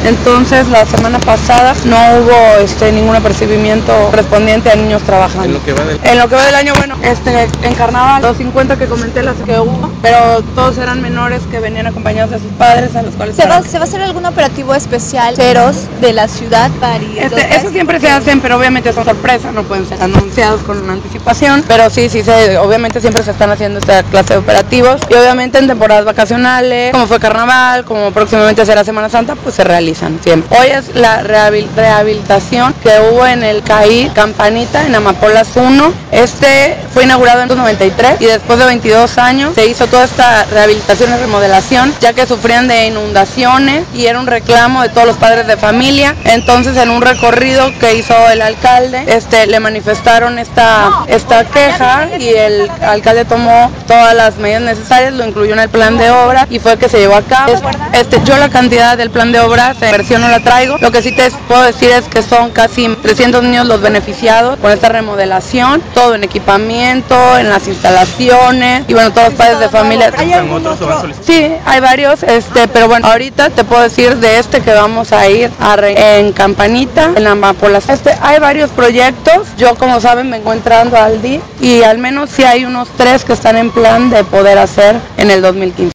Entonces la semana pasada no hubo ningún apercibimiento correspondiente a niños trabajando. En lo que va del año, bueno, en carnaval, los 50 que comenté las que hubo, pero todos eran menores que venían acompañados de sus padres, a los cuales ¿Se va a hacer algún operativo especial de la ciudad para ir? Eso siempre se hacen, pero obviamente son sorpresas, no pueden ser anunciados con una anticipación, pero sí, obviamente siempre se están haciendo esta clase de operativos y obviamente en temporadas vacacionales, como fue carnaval, como próximamente será Semana Santa, pues se realizan siempre. Hoy es la rehabilitación que hubo en el CAI Campanita, en Amapolas 1. Fue inaugurado en 1993 y después de 22 años se hizo toda esta rehabilitación y remodelación, ya que sufrían de inundaciones y era un reclamo de todos los padres de familia. Entonces, en un recorrido que hizo el alcalde, le manifestaron esta queja y el alcalde tomó todas las medidas necesarias, lo incluyó en el plan de obra y fue que se llevó a cabo. Yo la cantidad del plan de obra de inversión no la traigo, lo que sí te puedo decir es que son casi 300 niños los beneficiados con esta remodelación, todo en equipamiento, en las instalaciones y bueno, todos los padres de familia. ¿Hay algún otro? Sí, hay varios, pero bueno, ahorita te puedo decir de que vamos a ir en Campanita, en Amapolas. Hay varios proyectos, yo como saben vengo entrando al DIF y al menos sí hay unos 3 que están en plan de poder hacer en el 2015.